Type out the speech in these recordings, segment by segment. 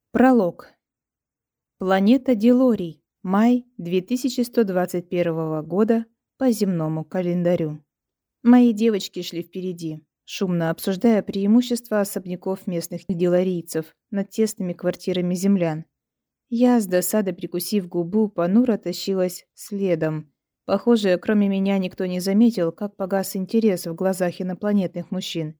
Пролог. Планета Дилорий. Май 2121 года по земному календарю. Мои девочки шли впереди, шумно обсуждая преимущества особняков местных дилорийцев над тесными квартирами землян. Я, с досадой прикусив губу, понуро тащилась следом. Похоже, кроме меня никто не заметил, как погас интерес в глазах инопланетных мужчин.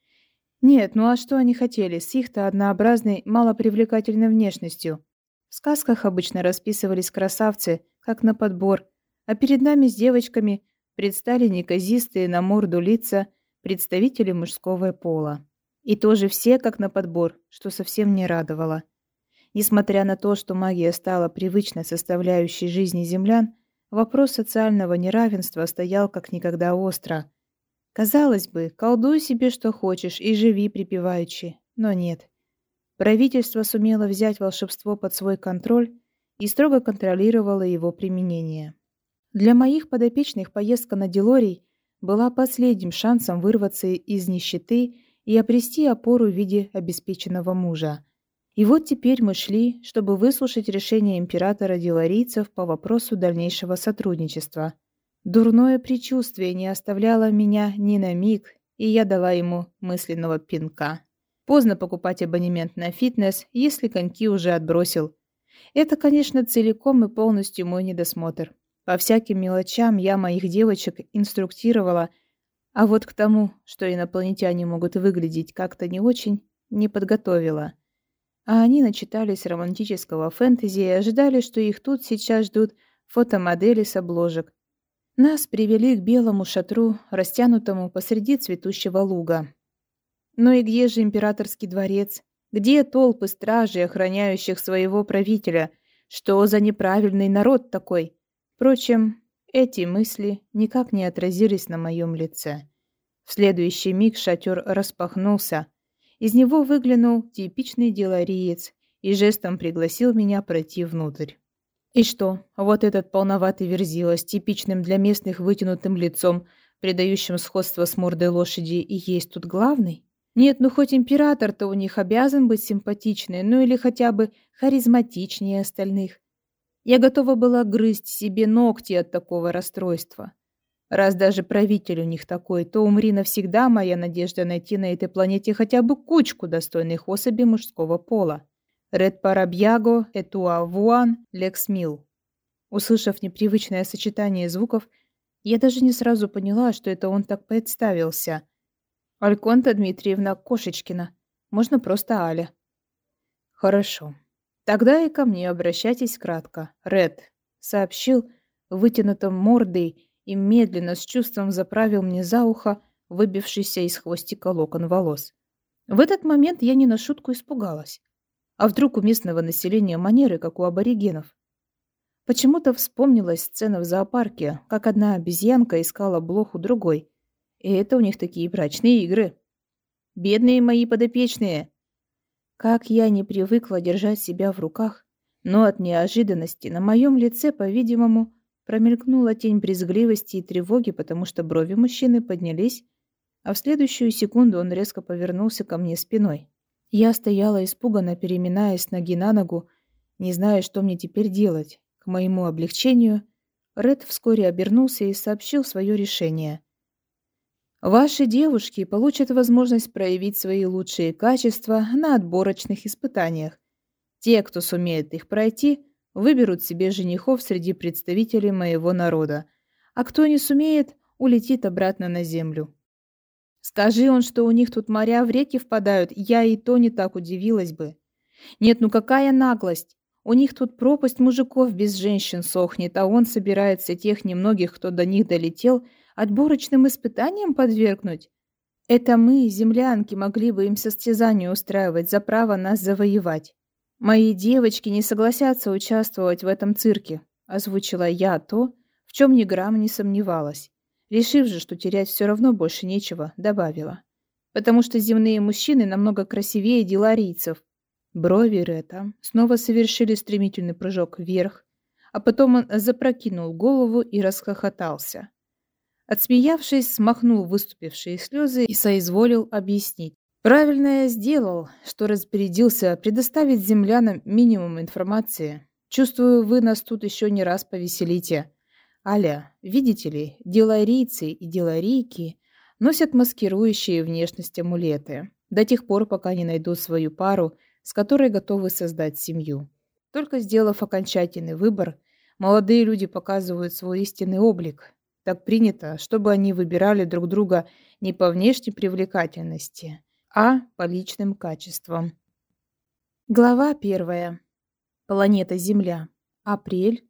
Нет, ну а что они хотели с их-то однообразной, малопривлекательной внешностью? В сказках обычно расписывались красавцы, как на подбор, а перед нами с девочками предстали неказистые на морду лица представители мужского пола. И тоже все как на подбор, что совсем не радовало. Несмотря на то, что магия стала привычной составляющей жизни землян, вопрос социального неравенства стоял как никогда остро. Казалось бы, колдуй себе что хочешь и живи припеваючи, но нет. Правительство сумело взять волшебство под свой контроль и строго контролировало его применение. Для моих подопечных поездка на Дилорий была последним шансом вырваться из нищеты и обрести опору в виде обеспеченного мужа. И вот теперь мы шли, чтобы выслушать решение императора дилорийцев по вопросу дальнейшего сотрудничества. Дурное предчувствие не оставляло меня ни на миг, и я дала ему мысленного пинка. Поздно покупать абонемент на фитнес, если коньки уже отбросил. Это, конечно, целиком и полностью мой недосмотр. По всяким мелочам я моих девочек инструктировала, а вот к тому, что инопланетяне могут выглядеть как-то не очень, не подготовила. А они начитались романтического фэнтези и ожидали, что их тут сейчас ждут фотомодели с обложек. Нас привели к белому шатру, растянутому посреди цветущего луга. Ну и где же императорский дворец? Где толпы стражей, охраняющих своего правителя? Что за неправильный народ такой? Впрочем, эти мысли никак не отразились на моем лице. В следующий миг шатер распахнулся. Из него выглянул типичный дилориец и жестом пригласил меня пройти внутрь. И что, вот этот полноватый верзила с типичным для местных вытянутым лицом, придающим сходство с мордой лошади, и есть тут главный? Нет, ну хоть император-то у них обязан быть симпатичный, ну или хотя бы харизматичнее остальных. Я готова была грызть себе ногти от такого расстройства. Раз даже правитель у них такой, то умри навсегда моя надежда найти на этой планете хотя бы кучку достойных особей мужского пола. «Ред парабьяго этуа вуан лекс мил». Услышав непривычное сочетание звуков, я даже не сразу поняла, что это он так представился. Альконта Дмитриевна Кошечкина. Можно просто Аля. Хорошо. Тогда и ко мне обращайтесь кратко. Ред, сообщил вытянутым мордой и медленно с чувством заправил мне за ухо выбившийся из хвостика локон волос. В этот момент я не на шутку испугалась. А вдруг у местного населения манеры, как у аборигенов? Почему-то вспомнилась сцена в зоопарке, как одна обезьянка искала блох у другой. И это у них такие брачные игры. Бедные мои подопечные! Как я не привыкла держать себя в руках, но от неожиданности на моем лице, по-видимому, промелькнула тень брезгливости и тревоги, потому что брови мужчины поднялись, а в следующую секунду он резко повернулся ко мне спиной. Я стояла испуганно, переминаясь с ноги на ногу, не зная, что мне теперь делать. К моему облегчению, Ред вскоре обернулся и сообщил свое решение. Ваши девушки получат возможность проявить свои лучшие качества на отборочных испытаниях. Те, кто сумеет их пройти, выберут себе женихов среди представителей моего народа, а кто не сумеет, улетит обратно на землю. Скажи он, что у них тут моря в реки впадают, я и то не так удивилась бы. Нет, ну какая наглость! У них тут пропасть мужиков без женщин сохнет, а он собирается тех немногих, кто до них долетел, отборочным испытаниям подвергнуть. Это мы, землянки, могли бы им состязание устраивать за право нас завоевать. Мои девочки не согласятся участвовать в этом цирке, озвучила я то, в чем ни грамма не сомневалась. Решив же, что терять все равно больше нечего, добавила. Потому что земные мужчины намного красивее диларийцев. Брови Ретта снова совершили стремительный прыжок вверх, а потом он запрокинул голову и расхохотался. Отсмеявшись, смахнул выступившие слезы и соизволил объяснить. Правильно я сделал, что распорядился предоставить землянам минимум информации. Чувствую, вы нас тут еще не раз повеселите. Аля, видите ли, деларийцы и деларийки носят маскирующие внешность амулеты до тех пор, пока не найдут свою пару, с которой готовы создать семью. Только сделав окончательный выбор, молодые люди показывают свой истинный облик. Так принято, чтобы они выбирали друг друга не по внешней привлекательности, а по личным качествам. Глава 1. Планета Земля. Апрель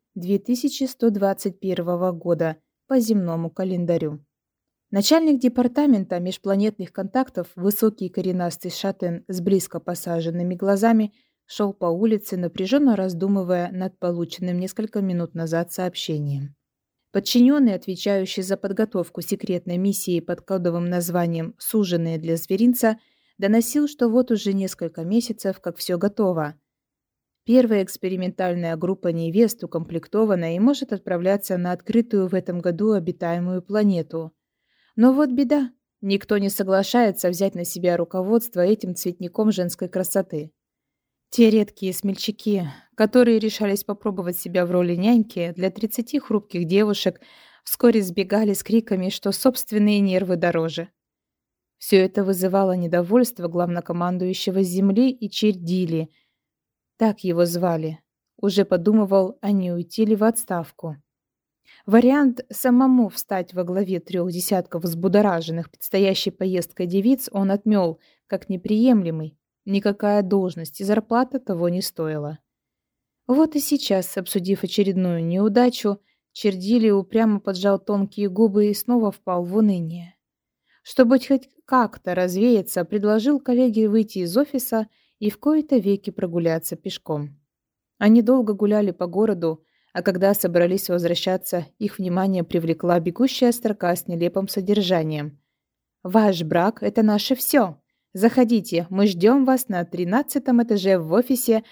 2121 года по земному календарю. Начальник департамента межпланетных контактов, высокий коренастый шатен с близко посаженными глазами, шел по улице, напряженно раздумывая над полученным несколько минут назад сообщением. Подчиненный, отвечающий за подготовку секретной миссии под кодовым названием «Суженые для зверинца», доносил, что вот уже несколько месяцев, как все готово. Первая экспериментальная группа невест укомплектована и может отправляться на открытую в этом году обитаемую планету. Но вот беда. Никто не соглашается взять на себя руководство этим цветником женской красоты. Те редкие смельчаки, которые решались попробовать себя в роли няньки для 30 хрупких девушек, вскоре сбегали с криками, что собственные нервы дороже. Все это вызывало недовольство главнокомандующего Земли и Чердили. Так его звали. Уже подумывал, а не уйти ли в отставку. Вариант самому встать во главе 3 десятков взбудораженных предстоящей поездкой девиц он отмел, как неприемлемый. Никакая должность и зарплата того не стоила. Вот и сейчас, обсудив очередную неудачу, Чердили упрямо поджал тонкие губы и снова впал в уныние. Чтобы хоть как-то развеяться, предложил коллеге выйти из офиса и в кои-то веки прогуляться пешком. Они долго гуляли по городу, а когда собрались возвращаться, их внимание привлекла бегущая строка с нелепым содержанием. «Ваш брак – это наше все. Заходите, мы ждем вас на 13-м этаже в офисе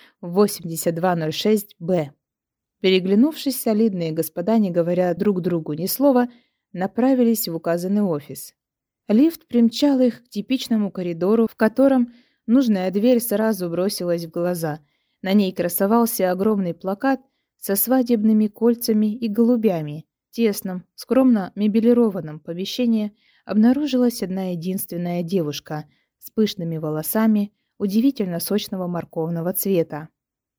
8206-Б». Переглянувшись, солидные господа, не говоря друг другу ни слова, направились в указанный офис. Лифт примчал их к типичному коридору, в котором нужная дверь сразу бросилась в глаза. На ней красовался огромный плакат со свадебными кольцами и голубями. В тесном, скромно мебелированном помещении обнаружилась одна единственная девушка с пышными волосами удивительно сочного морковного цвета.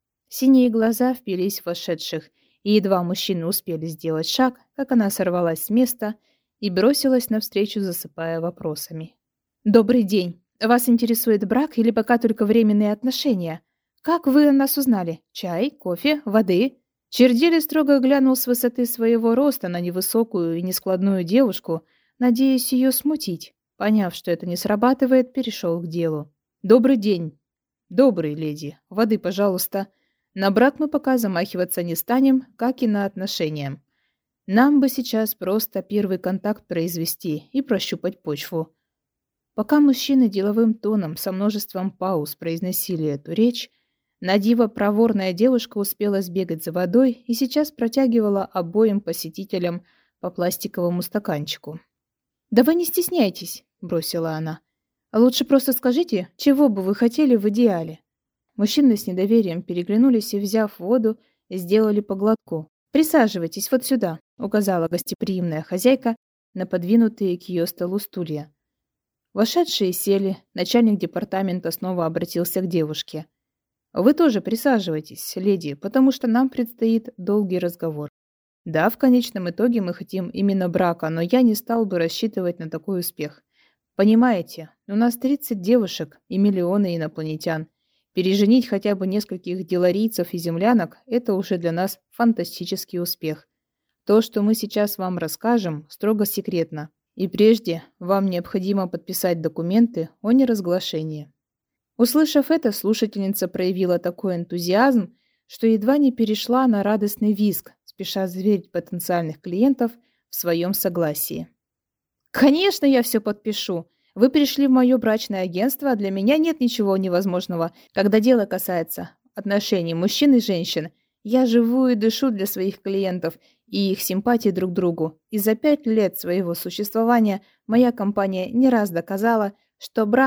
Синие глаза впились в вошедших, и едва мужчины успели сделать шаг, как она сорвалась с места и бросилась навстречу, засыпая вопросами. «Добрый день. Вас интересует брак или пока только временные отношения? Как вы о нас узнали? Чай, кофе, воды?» Чердили строго глянул с высоты своего роста на невысокую и нескладную девушку, надеясь ее смутить. Поняв, что это не срабатывает, перешел к делу. «Добрый день. Добрый, леди. Воды, пожалуйста. На брак мы пока замахиваться не станем, как и на отношения. Нам бы сейчас просто первый контакт произвести и прощупать почву». Пока мужчины деловым тоном со множеством пауз произносили эту речь, надиво проворная девушка успела сбегать за водой и сейчас протягивала обоим посетителям по пластиковому стаканчику. «Да вы не стесняйтесь», — бросила она. «Лучше просто скажите, чего бы вы хотели в идеале». Мужчины с недоверием переглянулись и, взяв воду, сделали по глотку. «Присаживайтесь вот сюда», — указала гостеприимная хозяйка на подвинутые к ее столу стулья. Вошедшие сели, начальник департамента снова обратился к девушке. «Вы тоже присаживайтесь, леди, потому что нам предстоит долгий разговор. Да, в конечном итоге мы хотим именно брака, но я не стал бы рассчитывать на такой успех. Понимаете, у нас 30 девушек и миллионы инопланетян. Переженить хотя бы нескольких деларийцев и землянок – это уже для нас фантастический успех. То, что мы сейчас вам расскажем, строго секретно. И прежде вам необходимо подписать документы о неразглашении». Услышав это, слушательница проявила такой энтузиазм, что едва не перешла на радостный визг, спеша заверить потенциальных клиентов в своем согласии. «Конечно, я все подпишу. Вы пришли в мое брачное агентство, а для меня нет ничего невозможного, когда дело касается отношений мужчин и женщин. Я живу и дышу для своих клиентов и их симпатии друг к другу. И за 5 лет своего существования моя компания не раз доказала, что брак –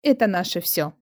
Это наше все.